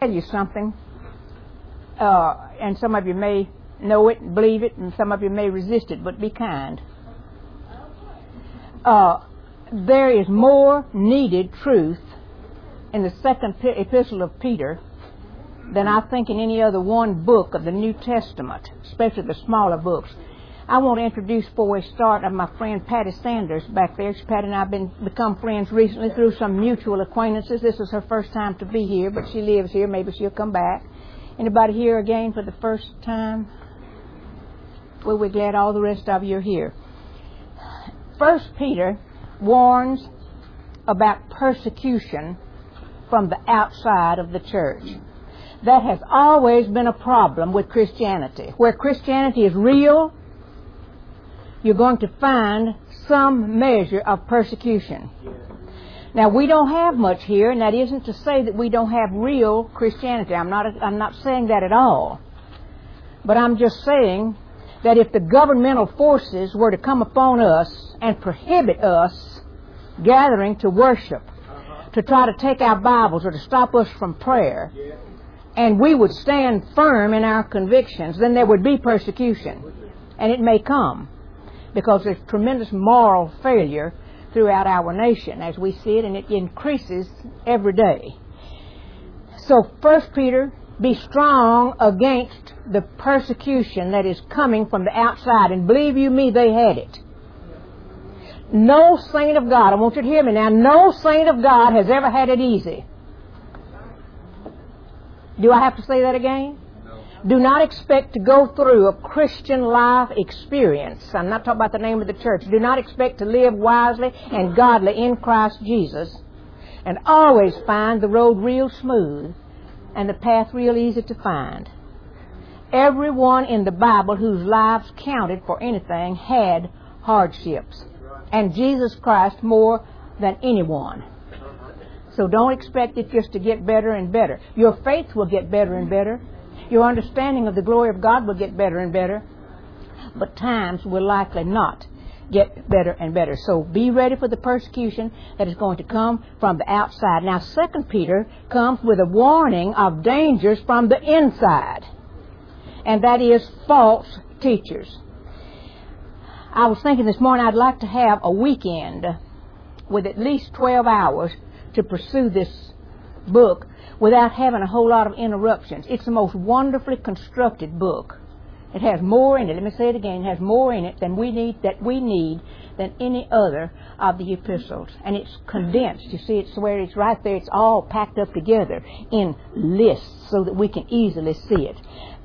tell you something, and some of you may know it and believe it, and some of you may resist it, but be kind. There is more needed truth in the second epistle of Peter than I think in any other one book of the New Testament, especially the smaller books. I want to introduce, before we start, my friend Patty Sanders back there. Patty and I have become friends recently through some mutual acquaintances. This is her first time to be here, but she lives here. Maybe she'll come back. Anybody here again for the first time? Well, we're glad all the rest of you are here. First Peter warns about persecution from the outside of the church. That has always been a problem with Christianity. Where Christianity is real, you're going to find some measure of persecution. Now, we don't have much here, and that isn't to say that we don't have real Christianity. I'm not saying that at all. But I'm just saying that if the governmental forces were to come upon us and prohibit us gathering to worship, to try to take our Bibles or to stop us from prayer, and we would stand firm in our convictions, then there would be persecution. And it may come, because there's tremendous moral failure throughout our nation as we see it, and it increases every day. So 1 Peter, be strong against the persecution that is coming from the outside. And believe you me, they had it. No saint of God, I want you to hear me now, no saint of God has ever had it easy. Do I have to say that again? No. Do not expect to go through a Christian life experience. I'm not talking about the name of the church. Do not expect to live wisely and godly in Christ Jesus and always find the road real smooth and the path real easy to find. Everyone in the Bible whose lives counted for anything had hardships. And Jesus Christ more than anyone. So don't expect it just to get better and better. Your faith will get better and better. Your understanding of the glory of God will get better and better. But times will likely not get better and better. So be ready for the persecution that is going to come from the outside. Now, 2 Peter comes with a warning of dangers from the inside. And that is false teachers. I was thinking this morning I'd like to have a weekend with at least 12 hours to pursue this book without having a whole lot of interruptions. It's the most wonderfully constructed book. It has more in it. Let me say it again. It has more in it than we need than any other of the epistles. And it's condensed. You see, it's where it's right there. It's all packed up together in lists so that we can easily see it.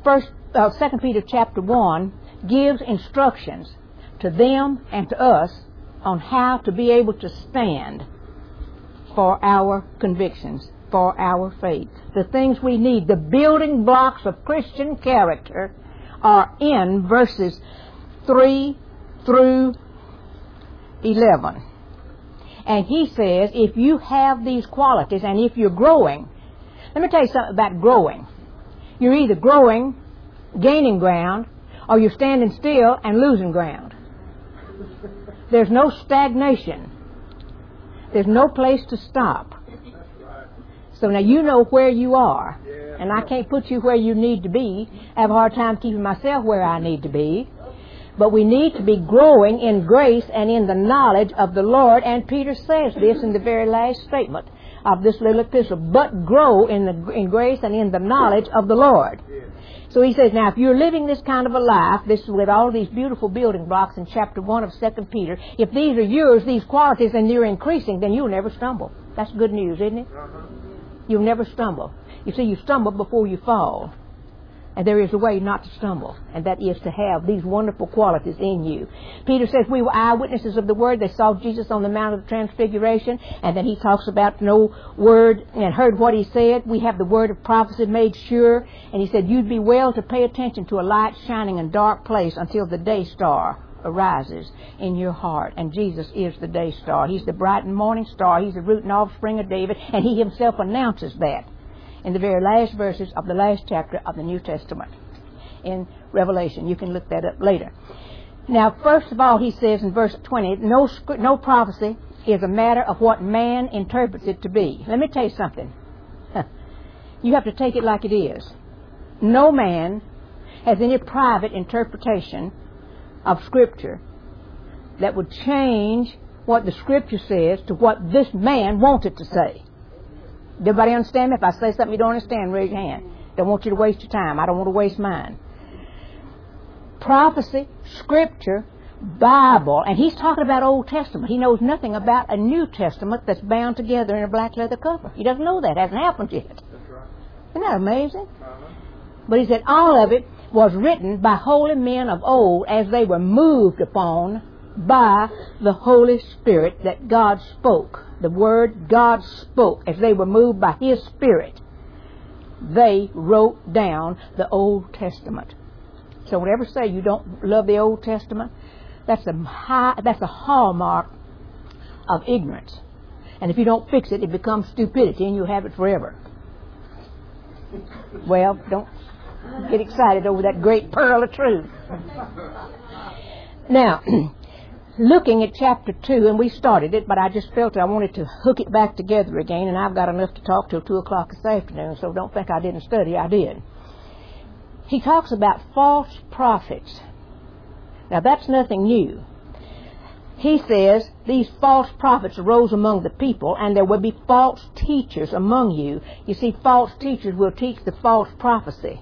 2 Peter chapter 1 gives instructions to them and to us on how to be able to stand for our convictions, for our faith. The things we need, the building blocks of Christian character, are in verses 3 through 11. And he says, if you have these qualities and if you're growing, let me tell you something about growing. You're either growing, gaining ground, or you're standing still and losing ground. There's no stagnation. There's no place to stop. So now you know where you are. And I can't put you where you need to be. I have a hard time keeping myself where I need to be. But we need to be growing in grace and in the knowledge of the Lord. And Peter says this in the very last statement of this little epistle. But grow in grace and in the knowledge of the Lord. So he says, now if you're living this kind of a life, this is with all these beautiful building blocks in chapter 1 of 2 Peter, if these are yours, these qualities, and you're increasing, then you'll never stumble. That's good news, isn't it? You'll never stumble. You see, you stumble before you fall. And there is a way not to stumble, and that is to have these wonderful qualities in you. Peter says we were eyewitnesses of the Word. They saw Jesus on the Mount of the Transfiguration, and then he talks about no word and heard what he said. We have the word of prophecy made sure, and he said you'd be well to pay attention to a light shining in a dark place until the day star arises in your heart. And Jesus is the day star. He's the bright and morning star. He's the root and offspring of David, and he himself announces that in the very last verses of the last chapter of the New Testament in Revelation. You can look that up later. Now, first of all, he says in verse 20, no prophecy is a matter of what man interprets it to be. Let me tell you something. You have to take it like it is. No man has any private interpretation of Scripture that would change what the Scripture says to what this man wanted to say. Does everybody understand me? If I say something you don't understand, raise your hand. Don't want you to waste your time. I don't want to waste mine. Prophecy, Scripture, Bible, and he's talking about Old Testament. He knows nothing about a New Testament that's bound together in a black leather cover. He doesn't know that. It hasn't happened yet. That's right. Isn't that amazing? But he said all of it was written by holy men of old as they were moved upon by the Holy Spirit that God spoke. The word God spoke as they were moved by His Spirit. They wrote down the Old Testament. So whenever say you don't love the Old Testament, that's a hallmark of ignorance. And if you don't fix it, it becomes stupidity and you'll have it forever. Well, don't get excited over that great pearl of truth. Now, looking at chapter 2, and we started it, but I just felt I wanted to hook it back together again, and I've got enough to talk till 2 o'clock this afternoon, so don't think I didn't study. I did. He talks about false prophets. Now, that's nothing new. He says these false prophets arose among the people, and there will be false teachers among you. You see, false teachers will teach the false prophecy,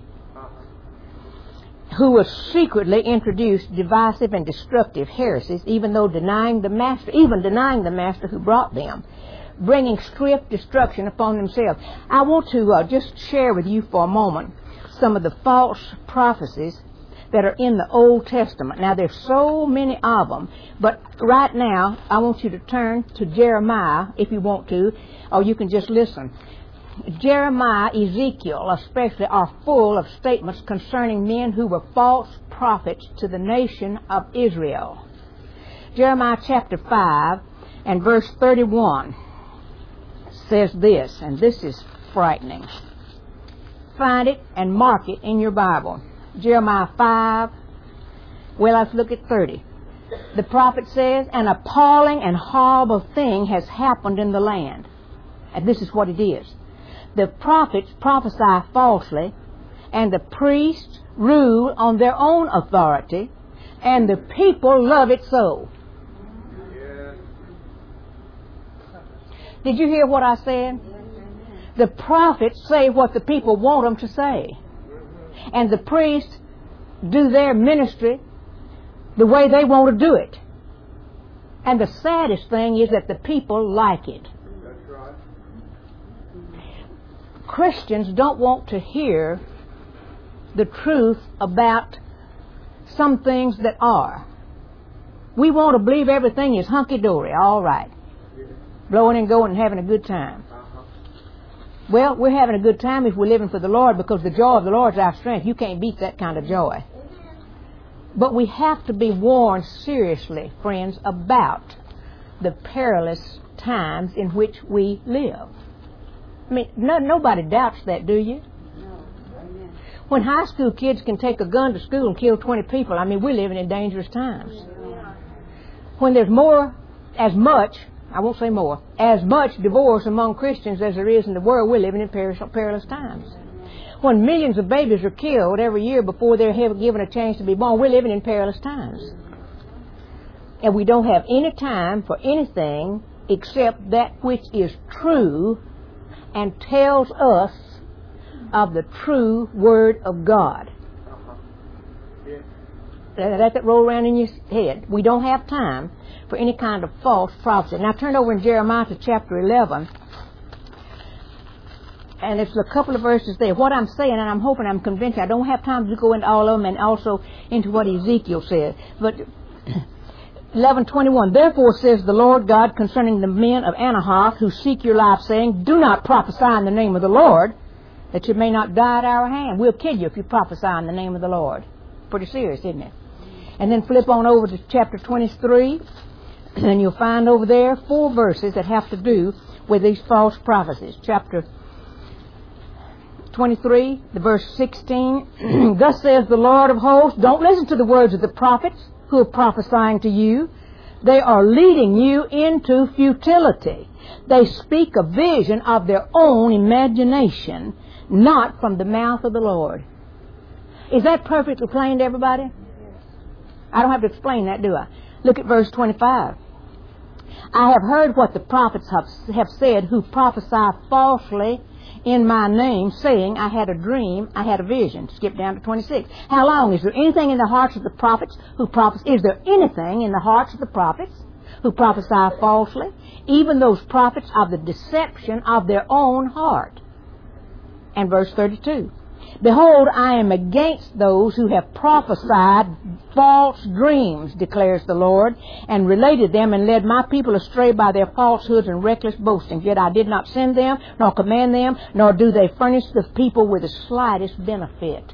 who will secretly introduce divisive and destructive heresies, even denying the master who brought them, bringing swift destruction upon themselves. I want to just share with you for a moment some of the false prophecies that are in the Old Testament. Now, there's so many of them, but right now I want you to turn to Jeremiah if you want to, or you can just listen. Jeremiah, Ezekiel especially, are full of statements concerning men who were false prophets to the nation of Israel. Jeremiah chapter 5 and verse 31 says this, and this is frightening. Find it and mark it in your Bible. Jeremiah 5, well, let's look at 30. The prophet says, an appalling and horrible thing has happened in the land. And this is what it is. The prophets prophesy falsely, and the priests rule on their own authority, and the people love it so. Yes. Did you hear what I said? The prophets say what the people want them to say. And the priests do their ministry the way they want to do it. And the saddest thing is that the people like it. That's right. Christians don't want to hear the truth about some things that are. We want to believe everything is hunky-dory, all right. Blowing and going and having a good time. Well, we're having a good time if we're living for the Lord, because the joy of the Lord is our strength. You can't beat that kind of joy. But we have to be warned seriously, friends, about the perilous times in which we live. I mean, nobody doubts that, do you? When high school kids can take a gun to school and kill 20 people, I mean, we're living in dangerous times. When there's as much divorce among Christians as there is in the world, we're living in perilous times. When millions of babies are killed every year before they're given a chance to be born, we're living in perilous times. And we don't have any time for anything except that which is true and tells us of the true Word of God. Let that roll around in your head. We don't have time for any kind of false prophecy. Now turn over in Jeremiah to chapter 11. And there's a couple of verses there. What I'm saying, and I'm hoping I'm convinced, I don't have time to go into all of them and also into what Ezekiel said. But 11:21, therefore says the Lord God concerning the men of Anahoth who seek your life, saying, do not prophesy in the name of the Lord, that you may not die at our hand. We'll kill you if you prophesy in the name of the Lord. Pretty serious, isn't it? And then flip on over to chapter 23, and you'll find over there 4 verses that have to do with these false prophecies. Chapter 23, the verse 16, thus says the Lord of hosts, don't listen to the words of the prophets who are prophesying to you. They are leading you into futility. They speak a vision of their own imagination. not from the mouth of the Lord. Is that perfectly plain to everybody? I don't have to explain that, do I? Look at verse 25. I have heard what the prophets have said who prophesy falsely in my name, saying, I had a dream, I had a vision. Skip down to 26. How long? Is there anything in the hearts of the prophets who prophesy? Is there anything in the hearts of the prophets who prophesy falsely? Even those prophets of the deception of their own heart. And verse 32. Behold, I am against those who have prophesied false dreams, declares the Lord, and related them and led my people astray by their falsehoods and reckless boasting. Yet I did not send them, nor command them, nor do they furnish the people with the slightest benefit.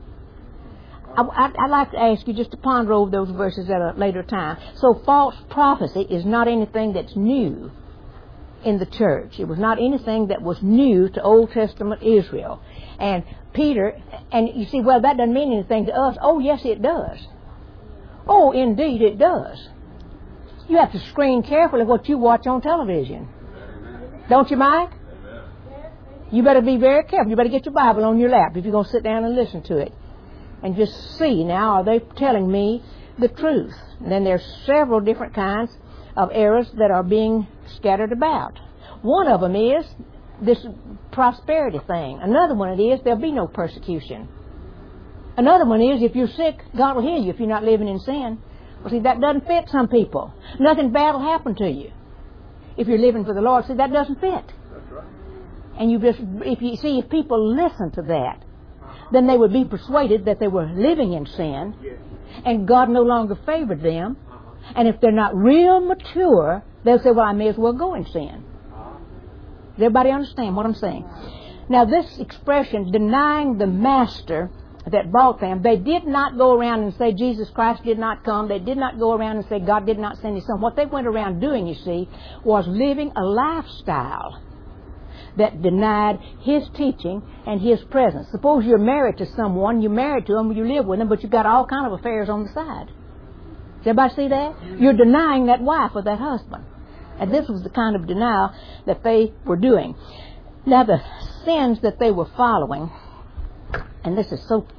I'd like to ask you just to ponder over those verses at a later time. So false prophecy is not anything that's new in the church. It was not anything that was new to Old Testament Israel. And Peter, and you see, well, that doesn't mean anything to us. Oh, yes, it does. Oh, indeed, it does. You have to screen carefully what you watch on television. Don't you, Mike? You better be very careful. You better get your Bible on your lap if you're going to sit down and listen to it. And just see, now, are they telling me the truth? And then there's several different kinds of errors that are being scattered about. One of them is this prosperity thing. Another one it is there'll be no persecution. Another one is if you're sick, God will heal you if you're not living in sin. Well, see, that doesn't fit some people. Nothing bad will happen to you if you're living for the Lord. See, that doesn't fit. That's right. And if people listen to that, then they would be persuaded that they were living in sin, and God no longer favored them. And if they're not real mature, they'll say, well, I may as well go in sin. Does everybody understand what I'm saying? Now, this expression, denying the master that bought them, they did not go around and say Jesus Christ did not come. They did not go around and say God did not send His Son. What they went around doing, you see, was living a lifestyle that denied His teaching and His presence. Suppose you're married to someone, you're married to them, you live with them, but you've got all kind of affairs on the side. Does everybody see that? You're denying that wife or that husband. And this was the kind of denial that they were doing. Now, the sins that they were following, and this is so...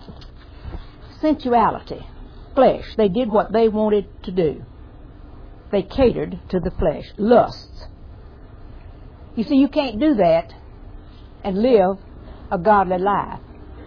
sensuality, flesh. They did what they wanted to do. They catered to the flesh. Lusts. You see, you can't do that and live a godly life.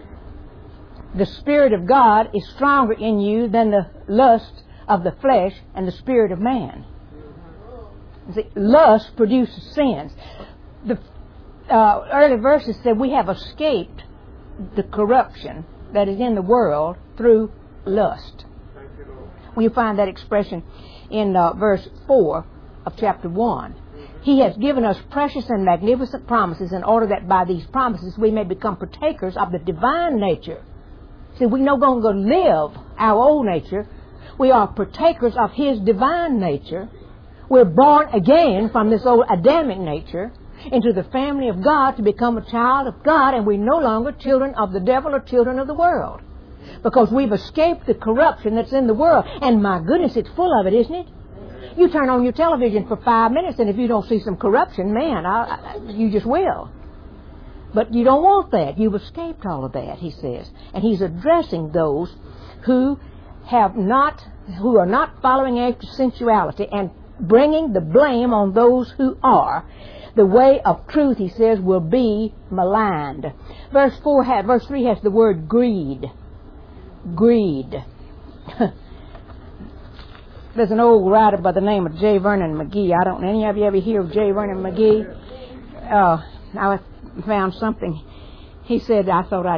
The Spirit of God is stronger in you than the lust of the flesh and the spirit of man. You see, lust produces sins. The early verses said we have escaped the corruption that is in the world through lust. Well, you find that expression in verse 4 of chapter 1. He has given us precious and magnificent promises in order that by these promises we may become partakers of the divine nature. See, we're no longer live our old nature. We are partakers of His divine nature. We're born again from this old Adamic nature into the family of God to become a child of God, and we're no longer children of the devil or children of the world. Because we've escaped the corruption that's in the world. And my goodness, it's full of it, isn't it? You turn on your television for 5 minutes, and if you don't see some corruption, man, you just will. But you don't want that. You've escaped all of that, he says. And he's addressing those who are not following after sensuality and bringing the blame on those who are. The way of truth, he says, will be maligned. Verse 3 has the word greed. Greed. There's an old writer by the name of J. Vernon McGee. I don't know, any of you ever hear of J. Vernon McGee? I found something. He said,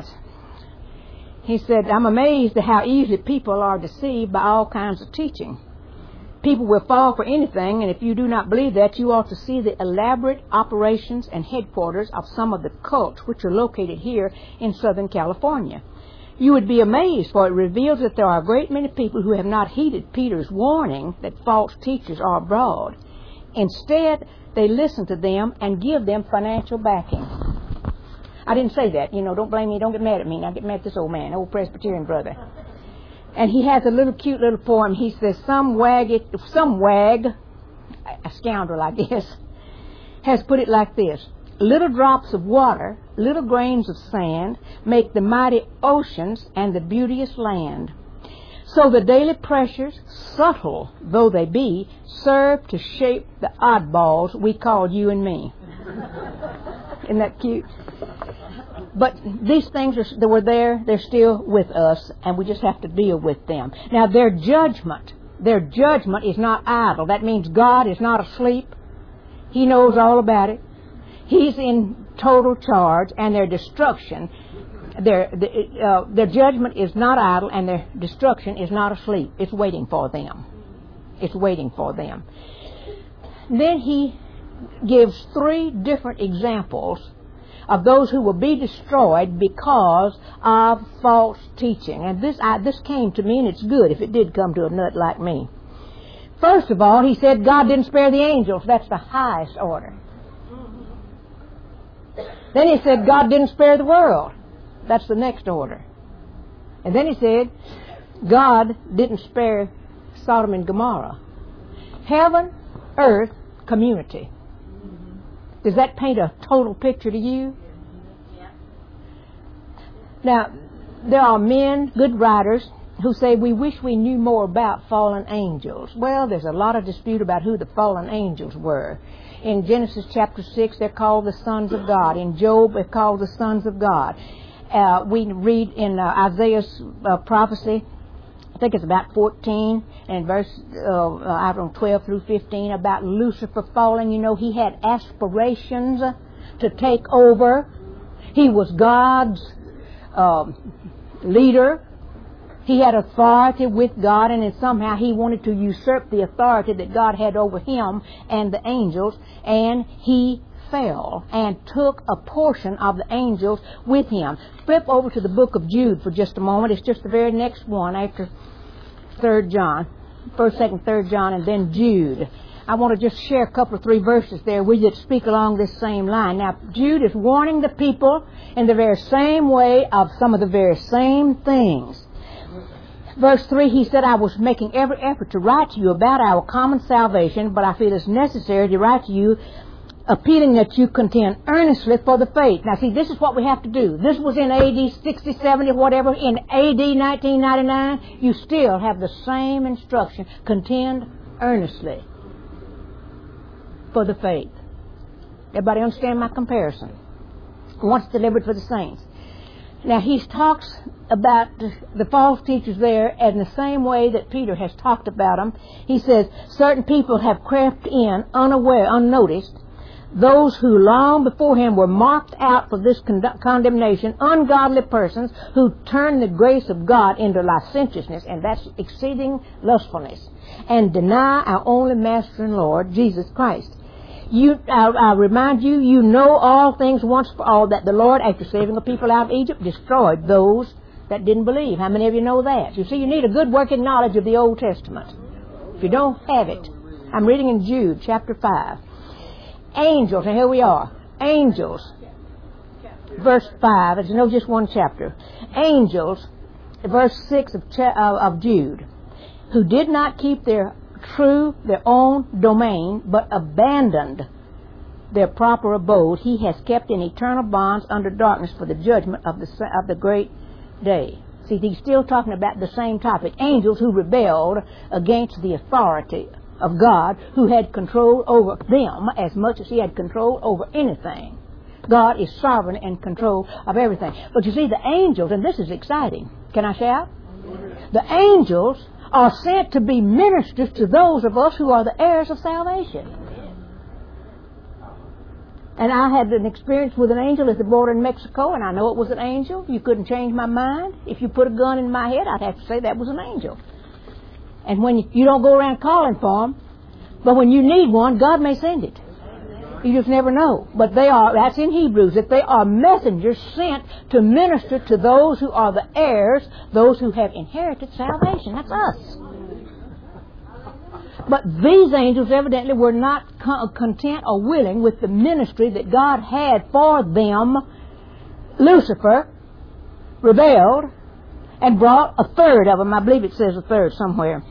I'm amazed at how easily people are deceived by all kinds of teaching. People will fall for anything, and if you do not believe that, you ought to see the elaborate operations and headquarters of some of the cults which are located here in Southern California. You would be amazed, for it reveals that there are a great many people who have not heeded Peter's warning that false teachers are abroad. Instead, they listen to them and give them financial backing. I didn't say that. Don't blame me. Don't get mad at me. Now get mad at this old man, old Presbyterian brother. And he has a cute little poem. He says, some wag, a scoundrel, I guess, has put it like this. Little drops of water little grains of sand make the mighty oceans and the beauteous land. So the daily pressures, subtle though they be, serve to shape the oddballs we call you and me. Isn't that cute? But these things that were there, they're still with us, and we just have to deal with them. Now, their judgment is not idle. That means God is not asleep. He knows all about it. He's in total charge, and their destruction, their judgment is not idle, and their destruction is not asleep. It's waiting for them. It's waiting for them. Then he gives 3 different examples of those who will be destroyed because of false teaching. And this came to me, and it's good if it did come to a nut like me. First of all, he said God didn't spare the angels. That's the highest order. Then he said God didn't spare the world. That's the next order. And then he said God didn't spare Sodom and Gomorrah. Heaven, earth, community. Does that paint a total picture to you? Now, there are men, good writers, who say we wish we knew more about fallen angels. Well, there's a lot of dispute about who the fallen angels were. In Genesis chapter 6, they're called the sons of God. In Job, they're called the sons of God. We read in Isaiah's prophecy, I think it's about 14, and verse 12 through 15, about Lucifer falling. You know, he had aspirations to take over. He was God's leader. He had authority with God, and then somehow he wanted to usurp the authority that God had over him and the angels, and he fell and took a portion of the angels with him. Flip over to the book of Jude for just a moment. It's just the very next one after 3rd John. 1st, 2nd, 3rd John, and then Jude. I want to just share a couple of 3 verses there with you that speak along this same line. Now, Jude is warning the people in the very same way of some of the very same things. Verse 3, he said, I was making every effort to write to you about our common salvation, but I feel it's necessary to write to you appealing that you contend earnestly for the faith. Now, see, this is what we have to do. This was in AD 60, 70, whatever. In AD 1999, you still have the same instruction. Contend earnestly for the faith. Everybody understand my comparison? Once delivered for the saints. Now, he talks about the false teachers there in the same way that Peter has talked about them. He says, certain people have crept in unaware, unnoticed, those who long beforehand were marked out for this condemnation, ungodly persons who turn the grace of God into licentiousness, and that's exceeding lustfulness, and deny our only Master and Lord, Jesus Christ. I remind you, you know all things once for all, that the Lord, after saving the people out of Egypt, destroyed those that didn't believe. How many of you know that? You see, you need a good working knowledge of the Old Testament. If you don't have it, I'm reading in Jude chapter 5. Angels, and here we are. Angels, verse 5, it's no just one chapter. Angels, verse 6 of Jude, who did not keep their own domain, but abandoned their proper abode, he has kept in eternal bonds under darkness for the judgment of the great day. See, he's still talking about the same topic. Angels who rebelled against the authority of God, who had control over them as much as he had control over anything. God is sovereign and control of everything. But you see, the angels, and this is exciting. Can I shout? The angels are sent to be ministers to those of us who are the heirs of salvation. And I had an experience with an angel at the border in Mexico, and I know it was an angel. You couldn't change my mind. If you put a gun in my head, I'd have to say that was an angel. And when you don't go around calling for them, but when you need one, God may send it. You just never know. But that's in Hebrews, that they are messengers sent to minister to those who are the heirs, those who have inherited salvation. That's us. But these angels evidently were not content or willing with the ministry that God had for them. Lucifer rebelled and brought a third of them, I believe it says a third somewhere,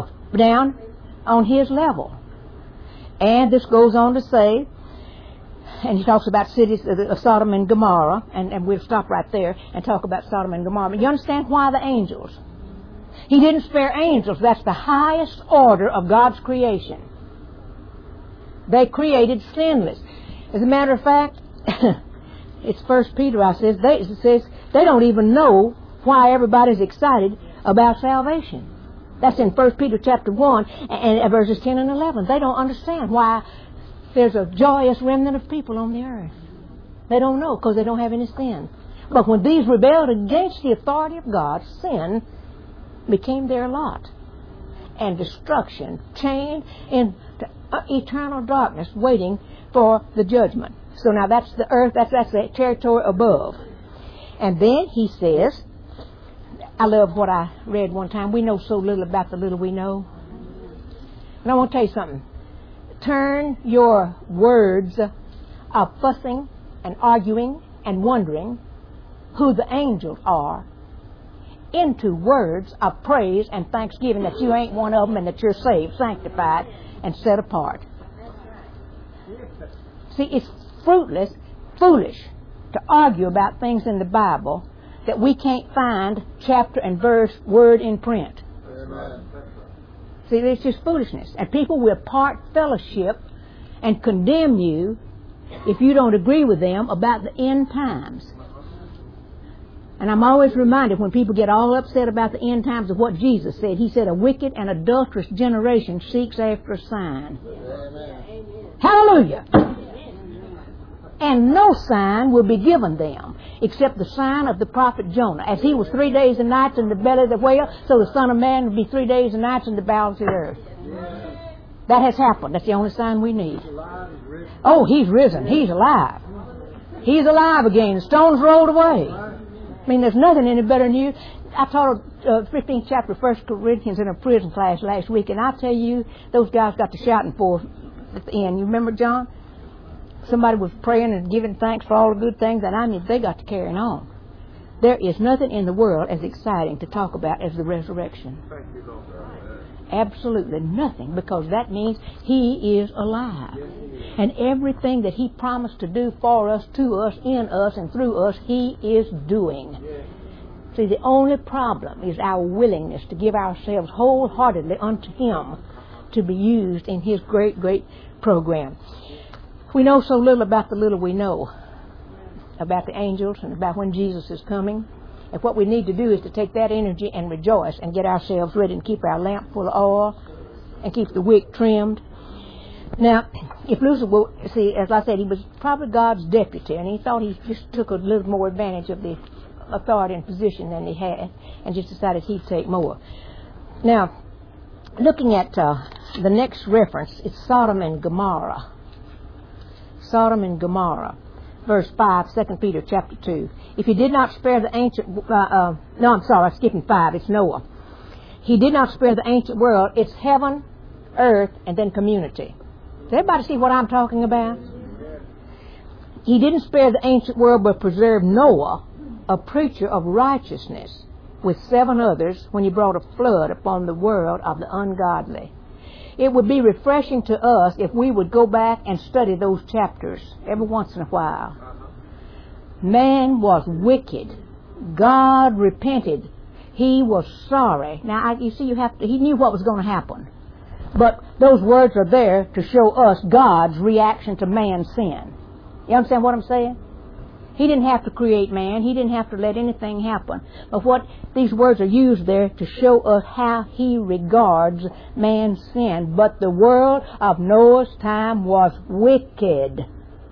down on his level. And this goes on to say And he talks about cities of Sodom and Gomorrah, and we'll stop right there and talk about Sodom and Gomorrah. But you understand why the angels? He didn't spare angels. That's the highest order of God's creation. They created sinless. As a matter of fact, it's 1 Peter, it says they don't even know why everybody's excited about salvation. That's in 1 Peter chapter 1 and verses 10 and 11. They don't understand why there's a joyous remnant of people on the earth. They don't know because they don't have any sin. But when these rebelled against the authority of God, sin became their lot. And destruction chained into eternal darkness waiting for the judgment. So now that's the earth, that's the territory above. And then he says, I love what I read one time, we know so little about the little we know. And I want to tell you something. Turn your words of fussing and arguing and wondering who the angels are into words of praise and thanksgiving that you ain't one of them and that you're saved, sanctified, and set apart. See, it's foolish to argue about things in the Bible that we can't find chapter and verse, word in print. Amen. See, it's just foolishness. And people will part fellowship and condemn you if you don't agree with them about the end times. And I'm always reminded when people get all upset about the end times of what Jesus said. He said, a wicked and adulterous generation seeks after a sign. Amen. Hallelujah. And no sign will be given them except the sign of the prophet Jonah. As he was 3 days and nights in the belly of the whale, so the Son of Man will be 3 days and nights in the bowels of the earth. That has happened. That's the only sign we need. Oh, he's risen. He's alive. He's alive again. The stones rolled away. I mean, there's nothing any better than you. I taught 15th chapter of 1 Corinthians in a prison class last week, and I tell you, those guys got to shouting for at the end. You remember, John? Somebody was praying and giving thanks for all the good things, and I mean, they got to carrying on. There is nothing in the world as exciting to talk about as the resurrection. Thank you, Lord. Absolutely nothing, because that means He is alive. And everything that He promised to do for us, to us, in us, and through us, He is doing. See, the only problem is our willingness to give ourselves wholeheartedly unto Him to be used in His great, great program. We know so little about the little we know about the angels and about when Jesus is coming. And what we need to do is to take that energy and rejoice and get ourselves ready and keep our lamp full of oil and keep the wick trimmed. Now, if Lucifer, see, as I said, he was probably God's deputy, and he thought he just took a little more advantage of the authority and position than he had, and just decided he'd take more. Now, looking at the next reference, it's Sodom and Gomorrah. Sodom and Gomorrah. Verse 5, 2 Peter chapter 2. If He did not spare the ancient... no, I'm sorry, I'm skipping 5. It's Noah. He did not spare the ancient world. It's heaven, earth, and then community. Does everybody see what I'm talking about? He didn't spare the ancient world, but preserved Noah, a preacher of righteousness, with 7 others when He brought a flood upon the world of the ungodly. It would be refreshing to us if we would go back and study those chapters every once in a while. Man was wicked. God repented. He was sorry. Now, you see, he knew what was going to happen. But those words are there to show us God's reaction to man's sin. You understand what I'm saying? He didn't have to create man. He didn't have to let anything happen. But what these words are used there to show us how He regards man's sin. But the world of Noah's time was wicked.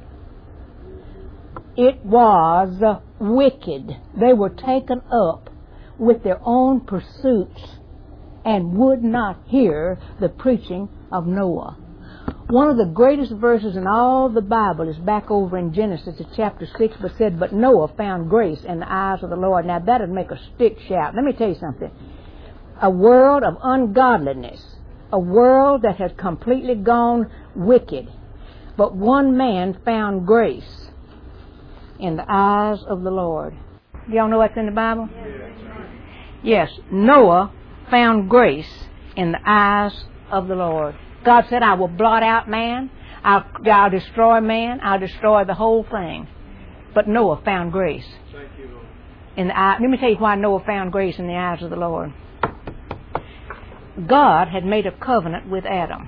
It was wicked. They were taken up with their own pursuits and would not hear the preaching of Noah. One of the greatest verses in all the Bible is back over in Genesis chapter 6, but said, but Noah found grace in the eyes of the Lord. Now that would make a stick shout. Let me tell you something. A world of ungodliness, a world that has completely gone wicked, but one man found grace in the eyes of the Lord. Do y'all know what's in the Bible? Yes, Noah found grace in the eyes of the Lord. God said, I will blot out man. I'll destroy man. I'll destroy the whole thing. But Noah found grace. Thank you, Lord. Let me tell you why Noah found grace in the eyes of the Lord. God had made a covenant with Adam.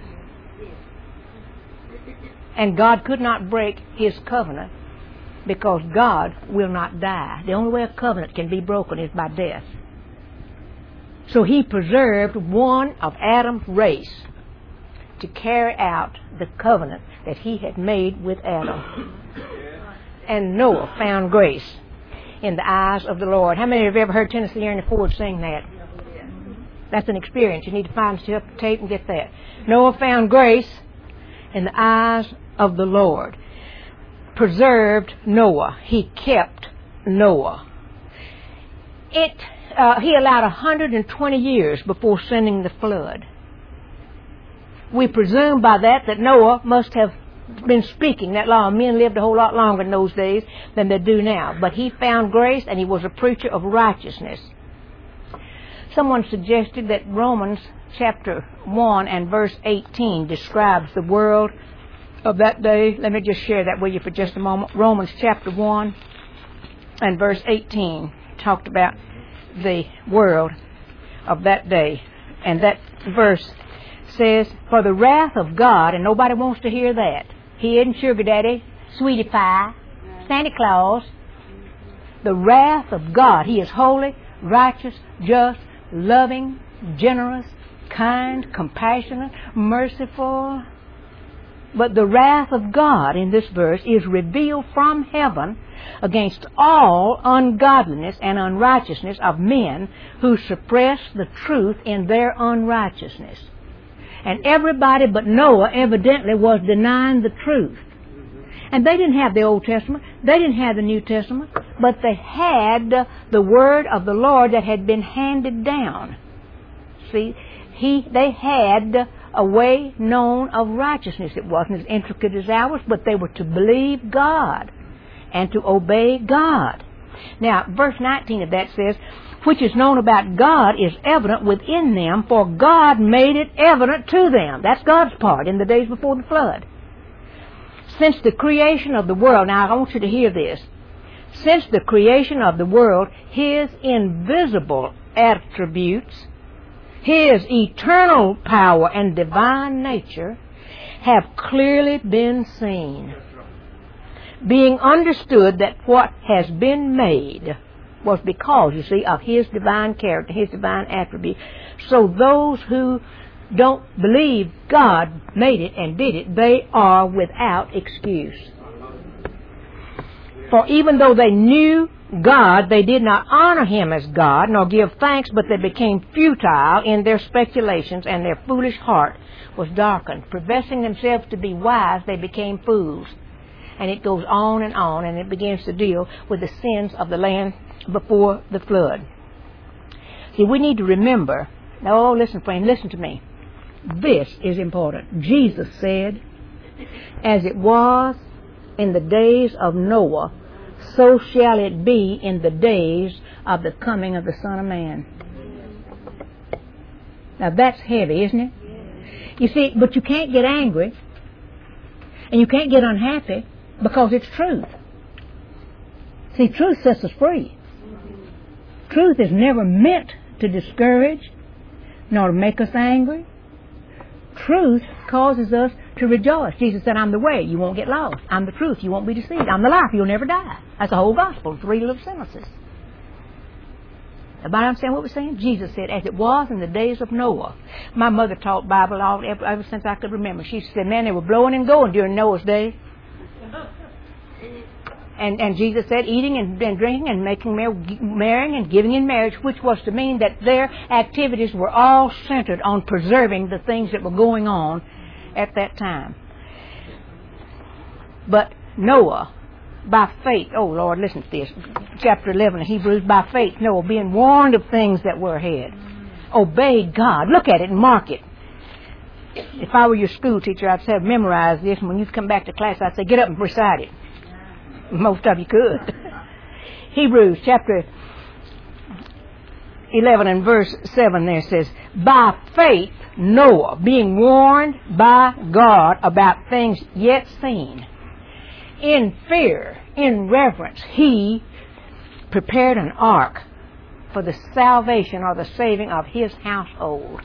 And God could not break his covenant because God will not die. The only way a covenant can be broken is by death. So he preserved one of Adam's race to carry out the covenant that he had made with Adam. And Noah found grace in the eyes of the Lord. How many of you have ever heard Tennessee Ernie Ford sing that? That's an experience. You need to find the tape and get that. Noah found grace in the eyes of the Lord. Preserved Noah. He kept Noah. He allowed 120 years before sending the flood. We presume by that Noah must have been speaking that long. Men lived a whole lot longer in those days than they do now. But he found grace, and he was a preacher of righteousness. Someone suggested that Romans chapter 1 and verse 18 describes the world of that day. Let me just share that with you for just a moment. Romans chapter 1 and verse 18 talked about the world of that day. And that verse says, "For the wrath of God," and nobody wants to hear that. He isn't sugar daddy, sweetie pie, Santa Claus. The wrath of God. He is holy, righteous, just, loving, generous, kind, compassionate, merciful. But the wrath of God in this verse is revealed from heaven against all ungodliness and unrighteousness of men who suppress the truth in their unrighteousness. And everybody but Noah evidently was denying the truth. And they didn't have the Old Testament. They didn't have the New Testament. But they had the word of the Lord that had been handed down. See, they had a way known of righteousness. It wasn't as intricate as ours, but they were to believe God and to obey God. Now, verse 19 of that says, "Which is known about God is evident within them, for God made it evident to them." That's God's part in the days before the flood. Since the creation of the world, now I want you to hear this. Since the creation of the world, His invisible attributes, His eternal power and divine nature have clearly been seen, being understood that what has been made was because, you see, of His divine character, His divine attribute. So those who don't believe God made it and did it, they are without excuse. For even though they knew God, they did not honor Him as God, nor give thanks, but they became futile in their speculations, and their foolish heart was darkened. Professing themselves to be wise, they became fools. And it goes on, and it begins to deal with the sins of the land before the flood. See, we need to remember, now listen friend, listen to me. This is important. Jesus said, "As it was in the days of Noah, so shall it be in the days of the coming of the Son of Man." Now that's heavy, isn't it? You see, but you can't get angry and you can't get unhappy because it's truth. See, truth sets us free. Truth is never meant to discourage nor to make us angry. Truth causes us to rejoice. Jesus said, "I'm the way, you won't get lost. I'm the truth, you won't be deceived. I'm the life, you'll never die." That's the whole gospel, 3 little sentences. Everybody understand what we're saying? Jesus said, "As it was in the days of Noah." My mother taught Bible ever since I could remember. She said, man, they were blowing and going during Noah's day. And Jesus said, eating and drinking and marrying and giving in marriage, which was to mean that their activities were all centered on preserving the things that were going on at that time. But Noah, by faith, oh Lord, listen to this. Chapter 11 of Hebrews, by faith, Noah, being warned of things that were ahead, obeyed God. Look at it and mark it. If I were your school teacher, I'd say, memorize this, and when you come back to class, I'd say, get up and recite it. Most of you could. Hebrews chapter 11 and verse 7 there says, "By faith Noah, being warned by God about things yet seen, in fear, in reverence, he prepared an ark for the salvation or the saving of his household,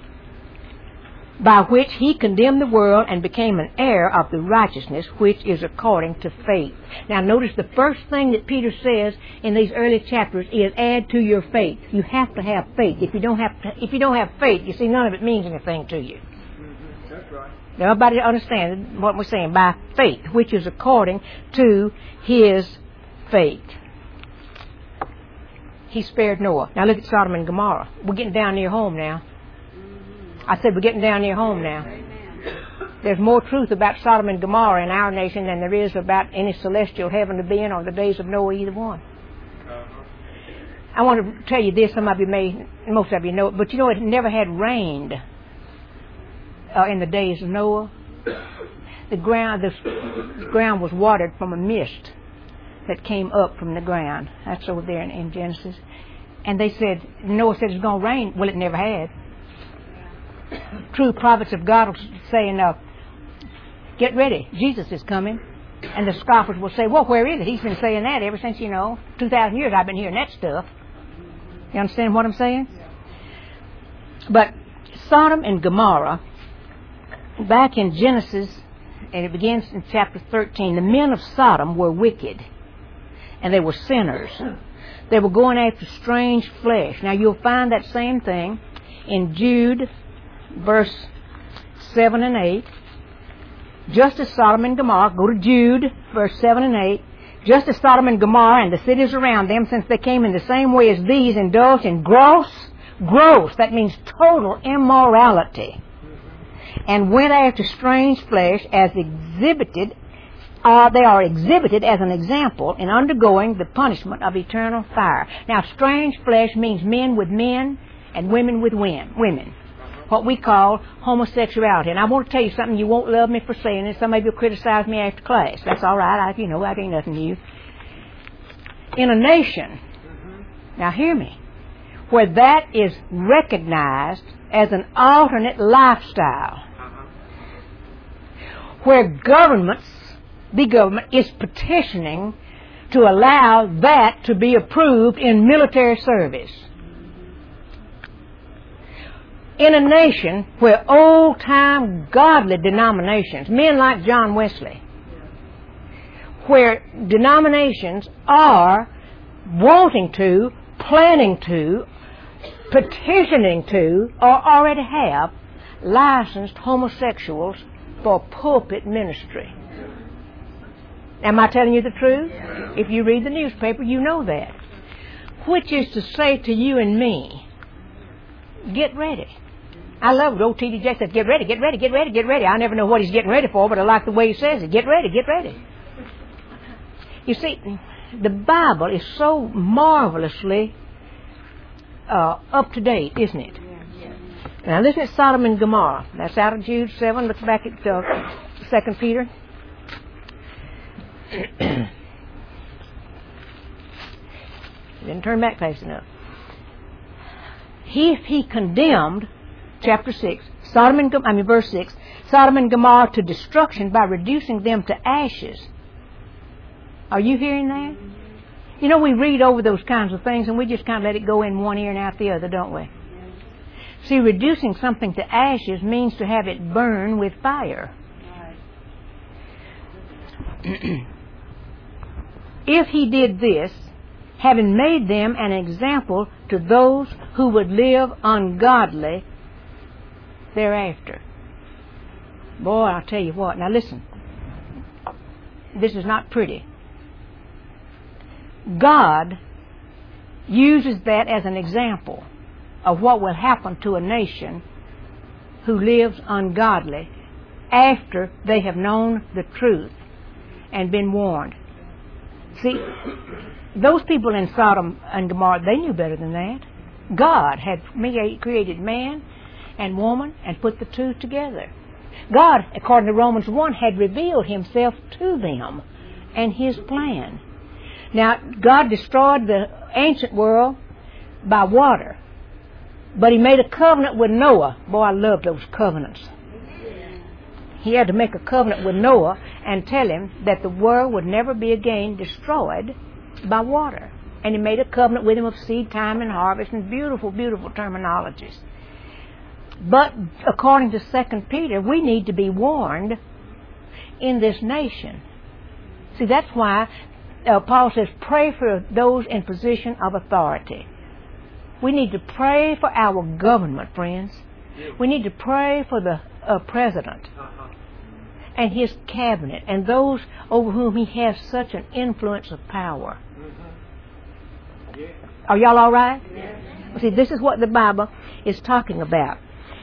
by which he condemned the world and became an heir of the righteousness which is according to faith. Now notice the first thing that Peter says in these early chapters is add to your faith. You have to have faith. If you don't have faith, you see, none of it means anything to you. That's right. Now, everybody understand what we're saying by faith, which is according to his faith. He spared Noah. Now look at Sodom and Gomorrah. We're getting down near home now. I said we're getting down near home now. There's more truth about Sodom and Gomorrah in our nation than there is about any celestial heaven to be in or the days of Noah, either one. I want to tell you this, most of you know it, but you know it never had rained in the days of Noah. The ground was watered from a mist that came up from the ground. That's over there in Genesis. And Noah said it's going to rain. Well, it never had. True prophets of God will saying, get ready, Jesus is coming. And the scoffers will say, well, where is it? He's been saying that ever since, 2,000 years I've been hearing that stuff. You understand what I'm saying? But Sodom and Gomorrah, back in Genesis, and it begins in chapter 13, the men of Sodom were wicked, and they were sinners. They were going after strange flesh. Now you'll find that same thing in Jude, verse 7 and 8. Just as Sodom and Gomorrah, go to Jude, verse 7 and 8. Just as Sodom and Gomorrah and the cities around them, since they came in the same way as these, indulged in gross, that means total immorality, and went after strange flesh as exhibited, they are exhibited as an example in undergoing the punishment of eternal fire. Now, strange flesh means men with men and women with women. What we call homosexuality. And I want to tell you something, you won't love me for saying it. Somebody will criticize me after class. That's all right. I ain't nothing new. In a nation, now hear me, where that is recognized as an alternate lifestyle, where the government is petitioning to allow that to be approved in military service. In a nation where old-time godly denominations, men like John Wesley, where denominations are wanting to, planning to, petitioning to, or already have licensed homosexuals for pulpit ministry. Am I telling you the truth? If you read the newspaper, you know that. Which is to say to you and me, get ready. I love it. Old T.D. Jakes said, get ready, get ready, get ready, get ready. I never know what he's getting ready for, but I like the way he says it. Get ready, get ready. You see, the Bible is so marvelously up to date, isn't it? Now listen at Sodom and Gomorrah. That's out of Jude 7. Look back at 2 Peter. Didn't turn back fast enough. He condemned, chapter 6, verse 6, Sodom and Gomorrah to destruction by reducing them to ashes. Are you hearing that? You know, we read over those kinds of things and we just kind of let it go in one ear and out the other, don't we? See, reducing something to ashes means to have it burn with fire. If he did this, having made them an example to those who would live ungodly thereafter. Boy, I'll tell you what. Now listen. This is not pretty. God uses that as an example of what will happen to a nation who lives ungodly after they have known the truth and been warned. See, those people in Sodom and Gomorrah, they knew better than that. God had created man and woman and put the two together. God, according to Romans 1, had revealed himself to them and his plan. Now, God destroyed the ancient world by water. But he made a covenant with Noah. Boy, I love those covenants. He had to make a covenant with Noah and tell him that the world would never be again destroyed by water. And he made a covenant with him of seed time and harvest and beautiful, beautiful terminologies. But according to 2 Peter, we need to be warned in this nation. See, that's why Paul says, pray for those in position of authority. We need to pray for our government, friends. We need to pray for the president and his cabinet and those over whom he has such an influence of power. Are y'all all right? See, this is what the Bible is talking about.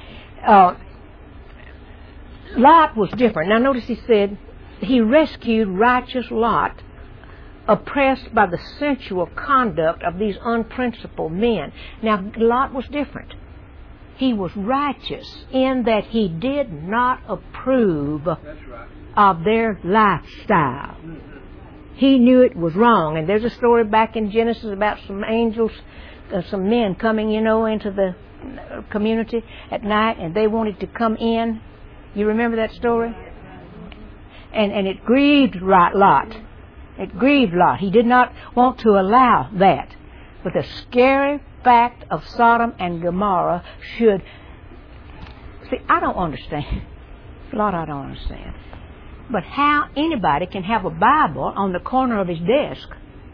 Lot was different. Now notice he said he rescued righteous Lot, oppressed by the sensual conduct of these unprincipled men. Now Lot was different. He was righteous in that he did not approve of their lifestyle. He knew it was wrong. And there's a story back in Genesis about some angels, some men coming, into the community at night, and they wanted to come in. You remember that story? And it grieved Lot. It grieved Lot. He did not want to allow that. But the scary fact of Sodom and Gomorrah should... See, I don't understand. Lot, I don't understand. But how anybody can have a Bible on the corner of his desk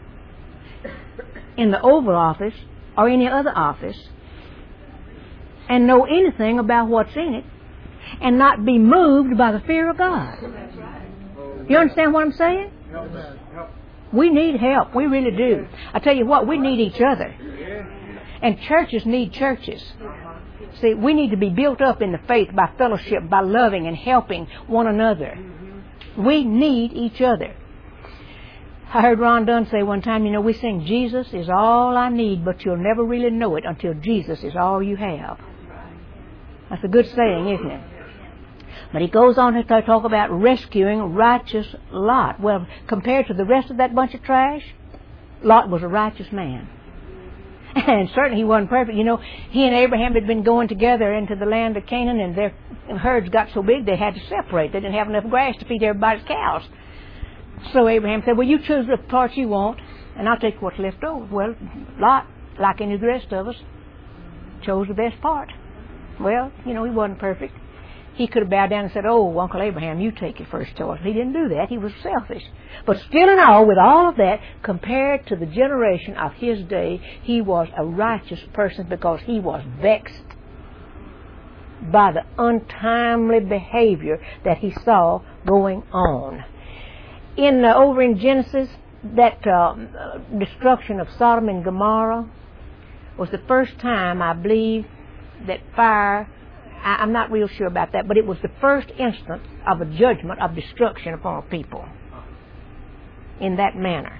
in the Oval Office or any other office and know anything about what's in it and not be moved by the fear of God. You understand what I'm saying? We need help. We really do. I tell you what, we need each other. And churches need churches. See, we need to be built up in the faith by fellowship, by loving and helping one another. We need each other. I heard Ron Dunn say one time, we sing, Jesus is all I need, but you'll never really know it until Jesus is all you have. That's a good saying, isn't it? But he goes on to talk about rescuing righteous Lot. Well, compared to the rest of that bunch of trash, Lot was a righteous man. And certainly he wasn't perfect. He and Abraham had been going together into the land of Canaan, and their herds got so big they had to separate. They didn't have enough grass to feed everybody's cows. So Abraham said, well, you choose the parts you want, and I'll take what's left over. Well, Lot, like any of the rest of us, chose the best part. Well, he wasn't perfect. He could have bowed down and said, oh, Uncle Abraham, you take your first choice. He didn't do that. He was selfish. But still in all, with all of that, compared to the generation of his day, he was a righteous person because he was vexed by the untimely behavior that he saw going on. Over in Genesis, that destruction of Sodom and Gomorrah was the first time, I believe, that fire... I'm not real sure about that, but it was the first instance of a judgment of destruction upon a people in that manner.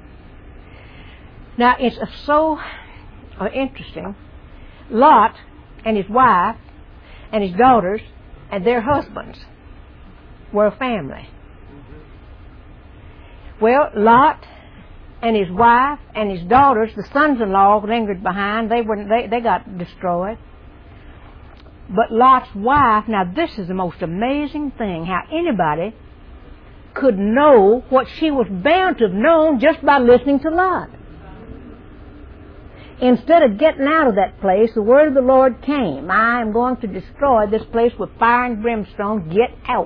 Now, it's so interesting. Lot and his wife and his daughters and their husbands were a family. Well, Lot and his wife and his daughters, the sons-in-law lingered behind. They got destroyed. But Lot's wife, now this is the most amazing thing, how anybody could know what she was bound to have known just by listening to Lot. Instead of getting out of that place, the word of the Lord came. I am going to destroy this place with fire and brimstone. Get out.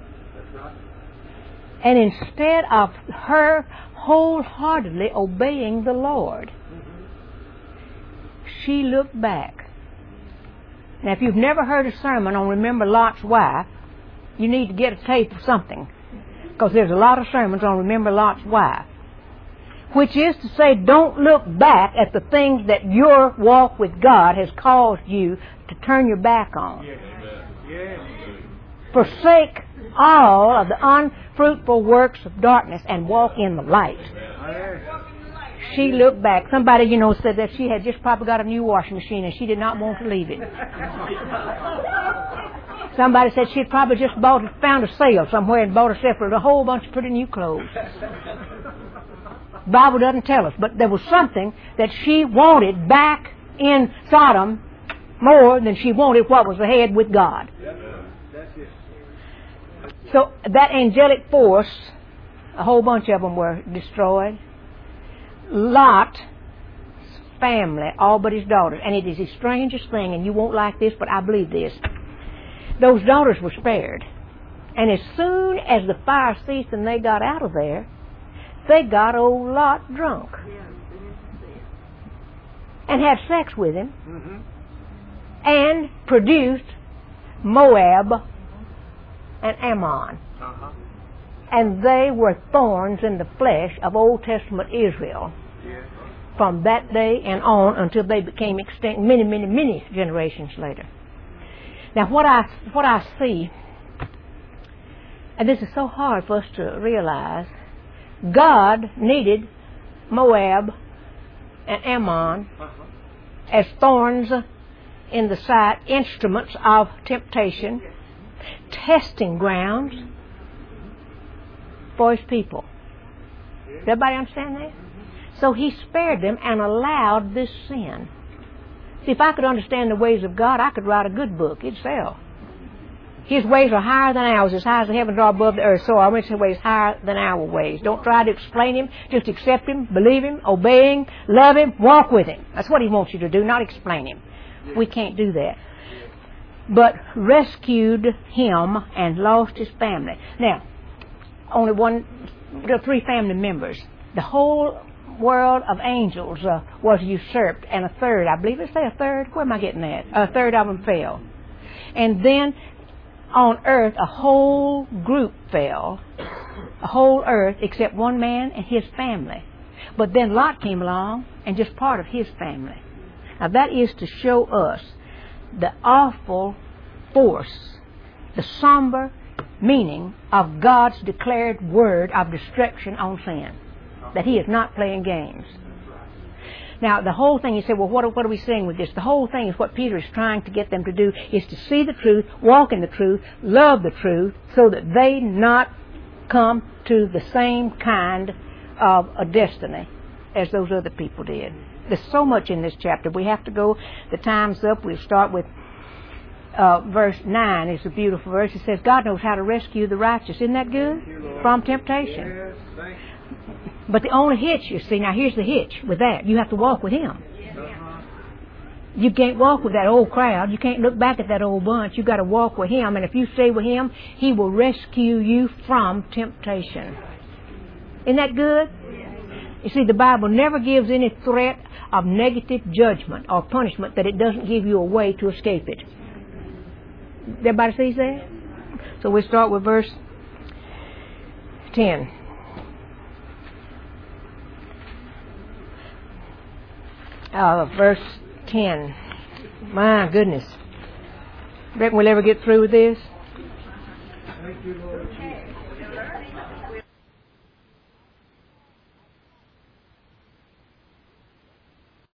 And instead of her wholeheartedly obeying the Lord, she looked back. Now, if you've never heard a sermon on Remember Lot's Wife, you need to get a tape of something, because there's a lot of sermons on Remember Lot's Wife, which is to say, don't look back at the things that your walk with God has caused you to turn your back on. Yes. Forsake all of the unfruitful works of darkness and walk in the light. She looked back. Somebody, said that she had just probably got a new washing machine and she did not want to leave it. Somebody said she had probably just found a sale somewhere and bought herself a whole bunch of pretty new clothes. The Bible doesn't tell us, but there was something that she wanted back in Sodom more than she wanted what was ahead with God. That's it. So that angelic force, a whole bunch of them were destroyed. Lot's family, all but his daughters, and it is the strangest thing, and you won't like this, but I believe this. Those daughters were spared. And as soon as the fire ceased and they got out of there, they got old Lot drunk and had sex with him and produced Moab and Ammon. And they were thorns in the flesh of Old Testament Israel from that day and on until they became extinct many, many, many generations later. Now what I see, and this is so hard for us to realize, God needed Moab and Ammon as thorns in the side, instruments of temptation, testing grounds for his people. Does everybody understand that? So he spared them and allowed this sin. See, if I could understand the ways of God, I could write a good book. It'd sell. His ways are higher than ours. As high as the heavens are above the earth, so are his ways higher than our ways. Don't try to explain him. Just accept him, believe him, obey him, love him, walk with him. That's what he wants you to do, not explain him. We can't do that. But rescued him and lost his family. Now, only there are 3 family members. The whole world of angels was usurped, and a third, I believe it say a third, where am I getting that? A third of them fell. And then on earth, a whole group fell, a whole earth, except one man and his family. But then Lot came along, and just part of his family. Now that is to show us the awful force, the somber meaning of God's declared word of destruction on sin. That he is not playing games. Now, the whole thing, you say, well, what are we saying with this? The whole thing is what Peter is trying to get them to do is to see the truth, walk in the truth, love the truth, so that they not come to the same kind of a destiny as those other people did. There's so much in this chapter. We have to go, the time's up. We'll start with verse 9. It's a beautiful verse. It says, God knows how to rescue the righteous. Isn't that good? From temptation. Yes, thank you. But the only hitch, you see, now here's the hitch with that. You have to walk with him. You can't walk with that old crowd. You can't look back at that old bunch. You've got to walk with him. And if you stay with him, he will rescue you from temptation. Isn't that good? You see, the Bible never gives any threat of negative judgment or punishment that it doesn't give you a way to escape it. Everybody sees that? So we'll start with verse 10. Verse 10. My goodness. Reckon we'll ever get through with this? Thank you, Lord Jesus.